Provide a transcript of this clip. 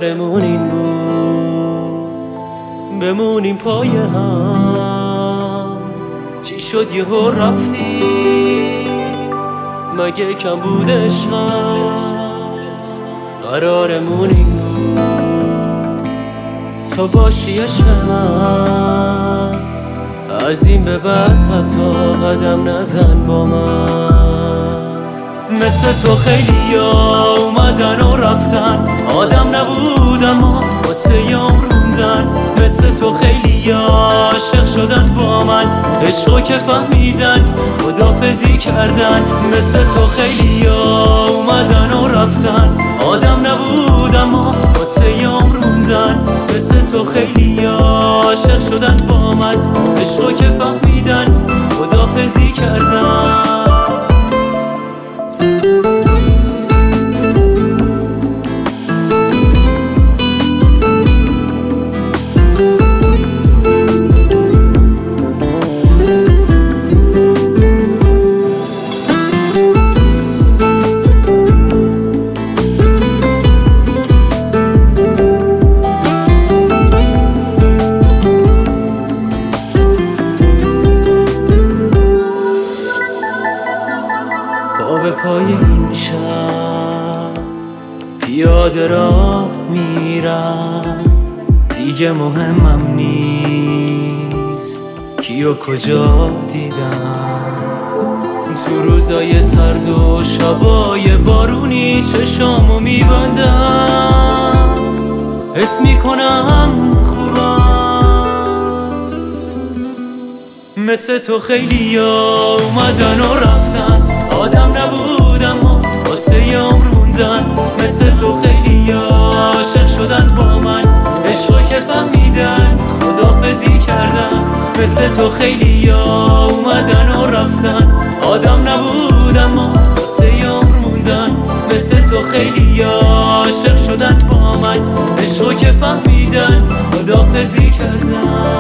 قرارمون این بود بمونیم پای هم. چی شد یهو رفتی؟ مگه کم بود عشقم؟ قرارمون این بود تو باشی عشق من، از این به بعد حتی قدم نزن با من. مثل تو خیلی ها اومدن و رفتن، آدم نبود اما واسه یام روندن. مثل تو خیلی ها عاشق شدن با من، عشقو که فهمیدن خدافزی کردن. مثل تو خیلی ها اومدن و رفتن، آدم نبود اما واسه یام روندن. مثل تو خیلی ها عاشق شدن با من، عشقو که فهمیدن خدافزی کردن. به پای این شب پیاده راه میرم، دیگه مهمم نیست کیو کجا دیدم. تو روزای سرد و شبای بارونی چشامو میبندم، حس میکنم خوبم. مثل تو خیلی ها اومدن و رفتن، آدم نبودم اما واسه یام روندن. مثل تو خیلی ها عاشق شدن با من، عشقو که فهمیدن خدافزی کردن. مثل تو خیلی ها اومدن و رفتن، آدم نبودم اما واسه یام روندن. مثل تو خیلی ها عاشق شدن با من، عشقو که فهمیدن خدافزی کردن.